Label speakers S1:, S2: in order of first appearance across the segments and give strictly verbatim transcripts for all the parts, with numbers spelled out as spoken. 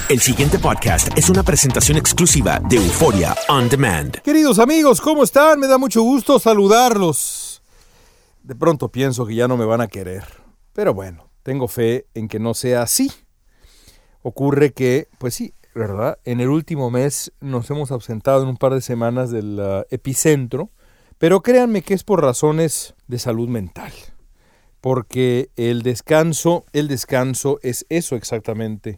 S1: El siguiente podcast es una presentación exclusiva de Euforia On Demand.
S2: Queridos amigos, ¿cómo están? Me da mucho gusto saludarlos. De pronto pienso que ya no me van a querer, pero bueno, tengo fe en que no sea así. Ocurre que, pues sí, ¿verdad? En el último mes nos hemos ausentado en un par de semanas del uh, epicentro, pero créanme que es por razones de salud mental. Porque el descanso, el descanso es eso exactamente,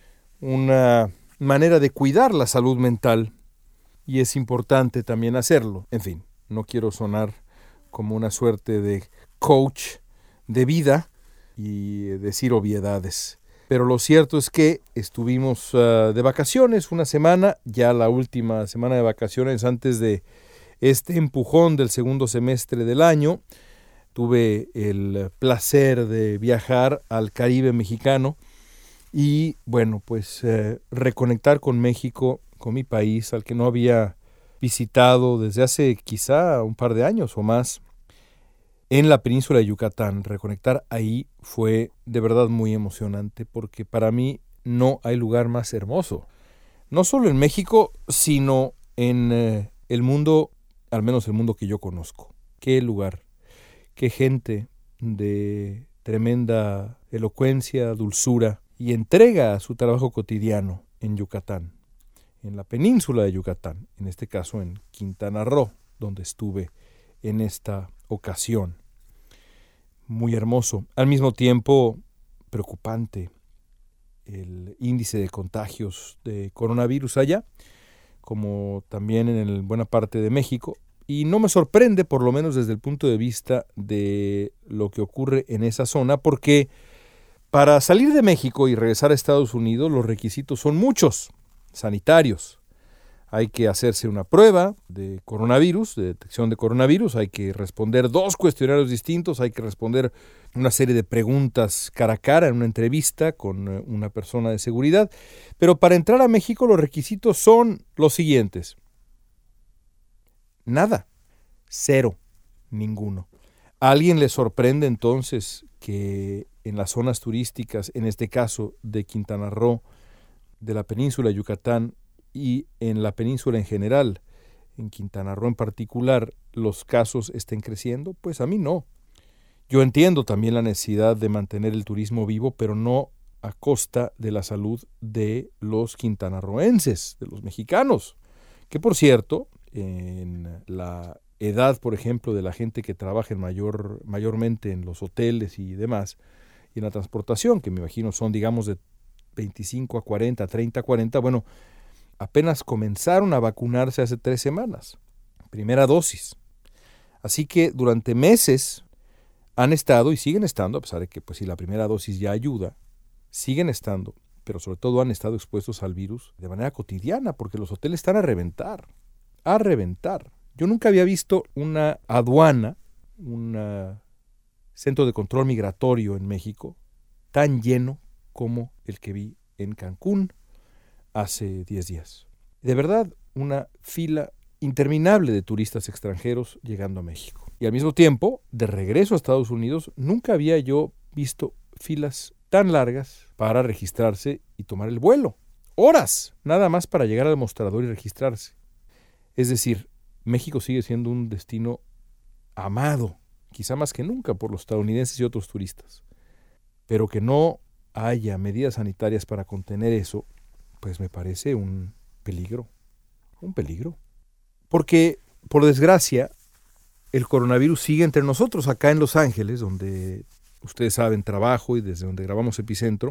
S2: una manera de cuidar la salud mental y es importante también hacerlo. En fin, no quiero sonar como una suerte de coach de vida y decir obviedades. Pero lo cierto es que estuvimos uh, de vacaciones una semana, ya la última semana de vacaciones antes de este empujón del segundo semestre del año. Tuve el placer de viajar al Caribe mexicano y, bueno, pues eh, reconectar con México, con mi país, al que no había visitado desde hace quizá un par de años o más, en la península de Yucatán. Reconectar ahí fue de verdad muy emocionante porque para mí no hay lugar más hermoso. No solo en México, sino en eh, el mundo, al menos el mundo que yo conozco. ¿Qué lugar? Qué gente de tremenda elocuencia, dulzura y entrega a su trabajo cotidiano en Yucatán, en la península de Yucatán, en este caso en Quintana Roo, donde estuve en esta ocasión. Muy hermoso. Al mismo tiempo, preocupante el índice de contagios de coronavirus allá, como también en el, buena parte de México. Y no me sorprende, por lo menos desde el punto de vista de lo que ocurre en esa zona, porque para salir de México y regresar a Estados Unidos los requisitos son muchos, sanitarios. Hay que hacerse una prueba de coronavirus, de detección de coronavirus, hay que responder dos cuestionarios distintos, hay que responder una serie de preguntas cara a cara en una entrevista con una persona de seguridad. Pero para entrar a México los requisitos son los siguientes. Nada, cero, ninguno. ¿A alguien le sorprende entonces que en las zonas turísticas, en este caso de Quintana Roo, de la península de Yucatán y en la península en general, en Quintana Roo en particular, los casos estén creciendo? Pues a mí no. Yo entiendo también la necesidad de mantener el turismo vivo, pero no a costa de la salud de los quintanarroenses, de los mexicanos, que por cierto, en la edad, por ejemplo, de la gente que trabaja en mayor, mayormente en los hoteles y demás, y en la transportación, que me imagino son, digamos, de veinticinco a cuarenta, treinta a cuarenta, bueno, apenas comenzaron a vacunarse hace tres semanas, primera dosis. Así que durante meses han estado y siguen estando, a pesar de que pues si la primera dosis ya ayuda, siguen estando, pero sobre todo han estado expuestos al virus de manera cotidiana, porque los hoteles están a reventar. a reventar. Yo nunca había visto una aduana, un centro de control migratorio en México, tan lleno como el que vi en Cancún hace diez días. De verdad, una fila interminable de turistas extranjeros llegando a México. Y al mismo tiempo, de regreso a Estados Unidos, nunca había yo visto filas tan largas para registrarse y tomar el vuelo. Horas, nada más para llegar al mostrador y registrarse. Es decir, México sigue siendo un destino amado, quizá más que nunca por los estadounidenses y otros turistas. Pero que no haya medidas sanitarias para contener eso, pues me parece un peligro, un peligro. Porque, por desgracia, el coronavirus sigue entre nosotros acá en Los Ángeles, donde ustedes saben, trabajo y desde donde grabamos Epicentro.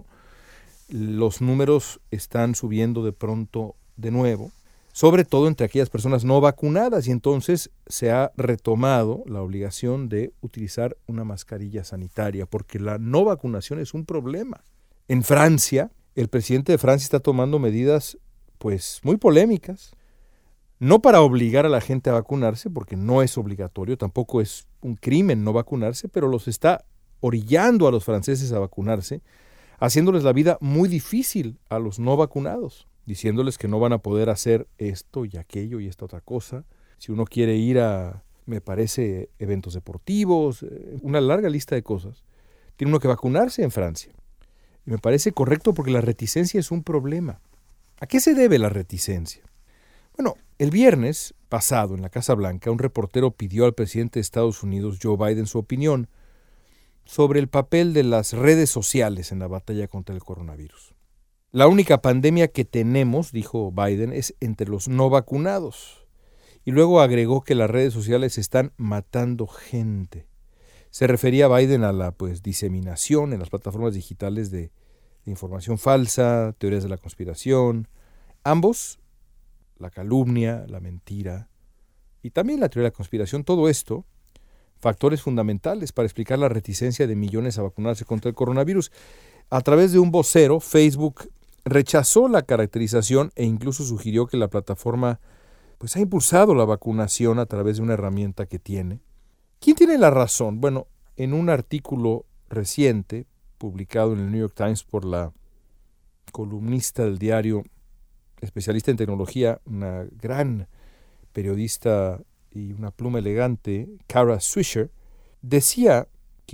S2: Los números están subiendo de pronto de nuevo, sobre todo entre aquellas personas no vacunadas, y entonces se ha retomado la obligación de utilizar una mascarilla sanitaria, porque la no vacunación es un problema. En Francia, el presidente de Francia está tomando medidas pues muy polémicas, no para obligar a la gente a vacunarse, porque no es obligatorio, tampoco es un crimen no vacunarse, pero los está orillando a los franceses a vacunarse, haciéndoles la vida muy difícil a los no vacunados, diciéndoles que no van a poder hacer esto y aquello y esta otra cosa. Si uno quiere ir a, me parece, eventos deportivos, una larga lista de cosas, tiene uno que vacunarse en Francia. Y me parece correcto porque la reticencia es un problema. ¿A qué se debe la reticencia? Bueno, el viernes pasado en la Casa Blanca, un reportero pidió al presidente de Estados Unidos, Joe Biden, su opinión sobre el papel de las redes sociales en la batalla contra el coronavirus. La única pandemia que tenemos, dijo Biden, es entre los no vacunados. Y luego agregó que las redes sociales están matando gente. Se refería a Biden a la pues, diseminación en las plataformas digitales de, de información falsa, teorías de la conspiración. Ambos, la calumnia, la mentira y también la teoría de la conspiración, todo esto, factores fundamentales para explicar la reticencia de millones a vacunarse contra el coronavirus. A través de un vocero, Facebook rechazó la caracterización e incluso sugirió que la plataforma pues, ha impulsado la vacunación a través de una herramienta que tiene. ¿Quién tiene la razón? Bueno, en un artículo reciente publicado en el New York Times por la columnista del diario, especialista en tecnología, una gran periodista y una pluma elegante, Kara Swisher, decía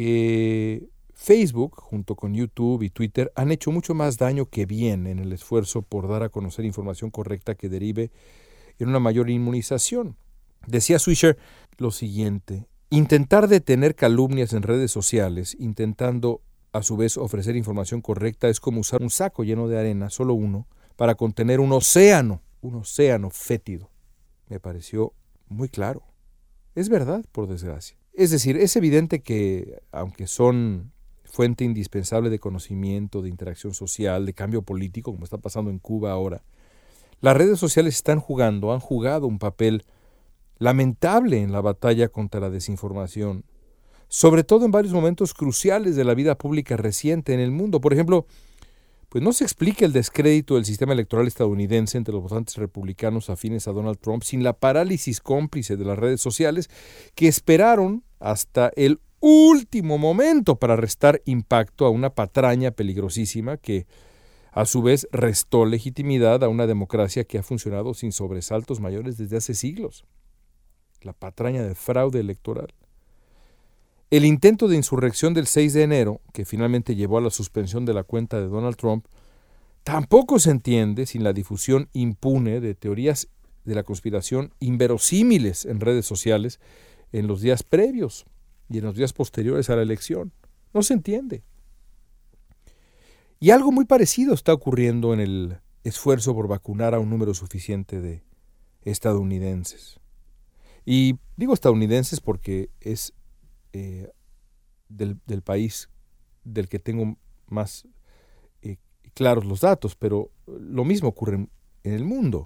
S2: que Facebook, junto con YouTube y Twitter, han hecho mucho más daño que bien en el esfuerzo por dar a conocer información correcta que derive en una mayor inmunización. Decía Swisher lo siguiente: intentar detener calumnias en redes sociales, intentando a su vez ofrecer información correcta, es como usar un saco lleno de arena, solo uno, para contener un océano, un océano fétido. Me pareció muy claro. Es verdad, por desgracia. Es decir, es evidente que, aunque son fuente indispensable de conocimiento, de interacción social, de cambio político, como está pasando en Cuba ahora, las redes sociales están jugando, han jugado un papel lamentable en la batalla contra la desinformación, sobre todo en varios momentos cruciales de la vida pública reciente en el mundo. Por ejemplo, pues no se explica el descrédito del sistema electoral estadounidense entre los votantes republicanos afines a Donald Trump sin la parálisis cómplice de las redes sociales que esperaron hasta el último momento para restar impacto a una patraña peligrosísima que, a su vez, restó legitimidad a una democracia que ha funcionado sin sobresaltos mayores desde hace siglos. La patraña del fraude electoral. El intento de insurrección del seis de enero, que finalmente llevó a la suspensión de la cuenta de Donald Trump, tampoco se entiende sin la difusión impune de teorías de la conspiración inverosímiles en redes sociales en los días previos y en los días posteriores a la elección. No se entiende. Y algo muy parecido está ocurriendo en el esfuerzo por vacunar a un número suficiente de estadounidenses. Y digo estadounidenses porque es eh, del, del país del que tengo más eh, claros los datos, pero lo mismo ocurre en, en el mundo.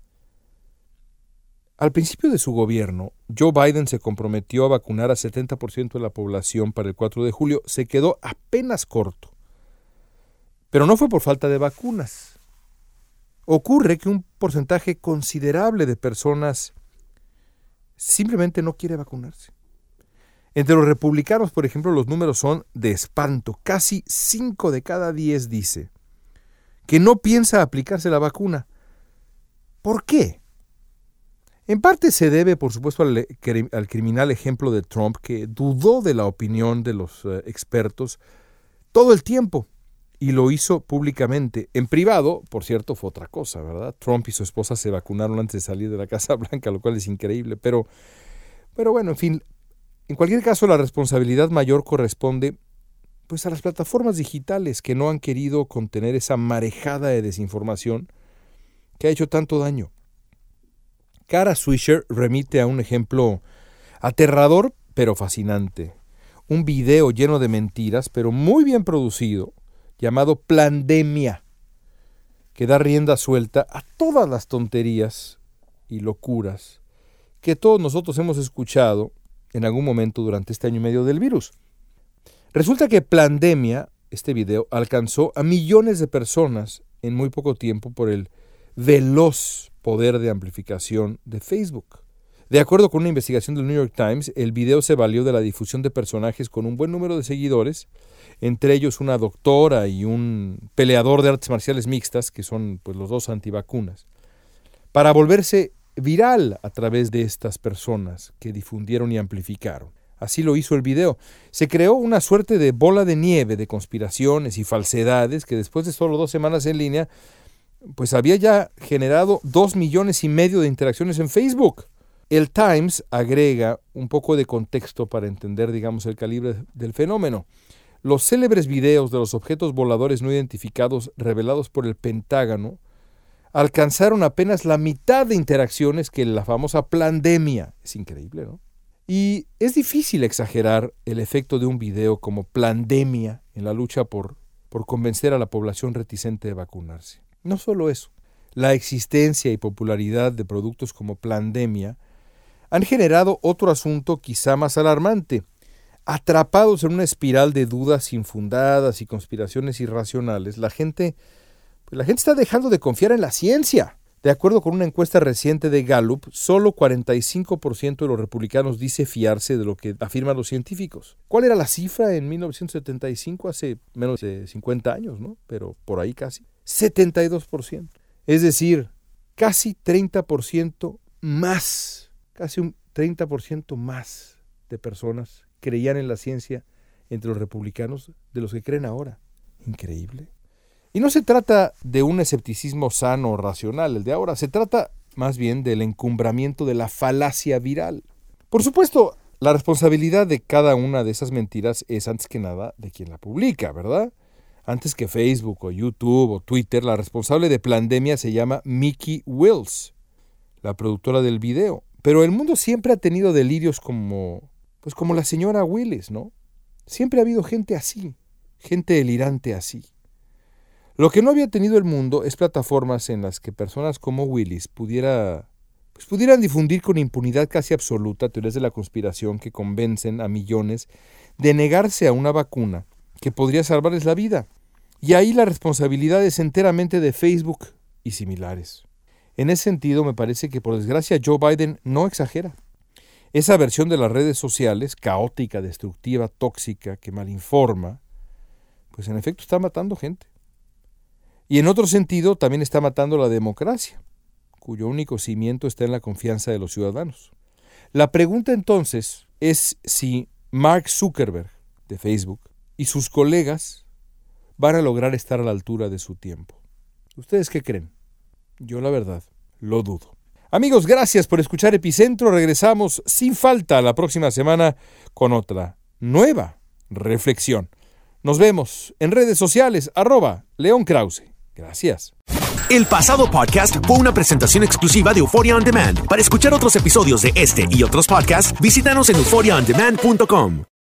S2: Al principio de su gobierno, Joe Biden se comprometió a vacunar a setenta por ciento de la población para el cuatro de julio. Se quedó apenas corto. Pero no fue por falta de vacunas. Ocurre que un porcentaje considerable de personas simplemente no quiere vacunarse. Entre los republicanos, por ejemplo, los números son de espanto. Casi cinco de cada diez dice que no piensa aplicarse la vacuna. ¿Por qué? En parte se debe, por supuesto, al, al criminal ejemplo de Trump, que dudó de la opinión de los uh, expertos todo el tiempo y lo hizo públicamente. En privado, por cierto, fue otra cosa, ¿verdad? Trump y su esposa se vacunaron antes de salir de la Casa Blanca, lo cual es increíble. Pero, pero bueno, en fin, en cualquier caso, la responsabilidad mayor corresponde pues, a las plataformas digitales que no han querido contener esa marejada de desinformación que ha hecho tanto daño. Kara Swisher remite a un ejemplo aterrador pero fascinante. Un video lleno de mentiras, pero muy bien producido, llamado Plandemia, que da rienda suelta a todas las tonterías y locuras que todos nosotros hemos escuchado en algún momento durante este año y medio del virus. Resulta que Plandemia, este video, alcanzó a millones de personas en muy poco tiempo por el veloz poder de amplificación de Facebook. De acuerdo con una investigación del New York Times, el video se valió de la difusión de personajes con un buen número de seguidores, entre ellos una doctora y un peleador de artes marciales mixtas, que son pues, los dos antivacunas, para volverse viral a través de estas personas que difundieron y amplificaron. Así lo hizo el video. Se creó una suerte de bola de nieve de conspiraciones y falsedades que después de solo dos semanas en línea pues había ya generado dos millones y medio de interacciones en Facebook. El Times agrega un poco de contexto para entender, digamos, el calibre del fenómeno. Los célebres videos de los objetos voladores no identificados revelados por el Pentágono alcanzaron apenas la mitad de interacciones que la famosa Plandemia. Es increíble, ¿no? Y es difícil exagerar el efecto de un video como Plandemia en la lucha por, por convencer a la población reticente de vacunarse. No solo eso, la existencia y popularidad de productos como Plandemia han generado otro asunto quizá más alarmante. Atrapados en una espiral de dudas infundadas y conspiraciones irracionales, la gente, pues la gente está dejando de confiar en la ciencia. De acuerdo con una encuesta reciente de Gallup, solo cuarenta y cinco por ciento de los republicanos dice fiarse de lo que afirman los científicos. ¿Cuál era la cifra en mil novecientos setenta y cinco? Hace menos de cincuenta años, ¿no? Pero por ahí casi. setenta y dos por ciento. Es decir, casi treinta por ciento más, casi un treinta por ciento más de personas creían en la ciencia entre los republicanos de los que creen ahora. Increíble. Y no se trata de un escepticismo sano o racional, el de ahora. Se trata más bien del encumbramiento de la falacia viral. Por supuesto, la responsabilidad de cada una de esas mentiras es antes que nada de quien la publica, ¿verdad? Antes que Facebook o YouTube o Twitter, la responsable de Plandemia se llama Mickey Wills, la productora del video. Pero el mundo siempre ha tenido delirios como, pues como la señora Willis, ¿no? Siempre ha habido gente así, gente delirante así. Lo que no había tenido el mundo es plataformas en las que personas como Willis pudiera, pues pudieran difundir con impunidad casi absoluta teorías de la conspiración que convencen a millones de negarse a una vacuna que podría salvarles la vida. Y ahí la responsabilidad es enteramente de Facebook y similares. En ese sentido, me parece que por desgracia Joe Biden no exagera. Esa versión de las redes sociales, caótica, destructiva, tóxica, que malinforma, pues en efecto está matando gente. Y en otro sentido, también está matando la democracia, cuyo único cimiento está en la confianza de los ciudadanos. La pregunta entonces es si Mark Zuckerberg, de Facebook, y sus colegas van a lograr estar a la altura de su tiempo. ¿Ustedes qué creen? Yo, la verdad, lo dudo. Amigos, gracias por escuchar Epicentro. Regresamos sin falta la próxima semana con otra nueva reflexión. Nos vemos en redes sociales, arroba León Krause. Gracias.
S1: El pasado podcast fue una presentación exclusiva de Euphoria On Demand. Para escuchar otros episodios de este y otros podcasts, visítanos en euphoria on demand punto com.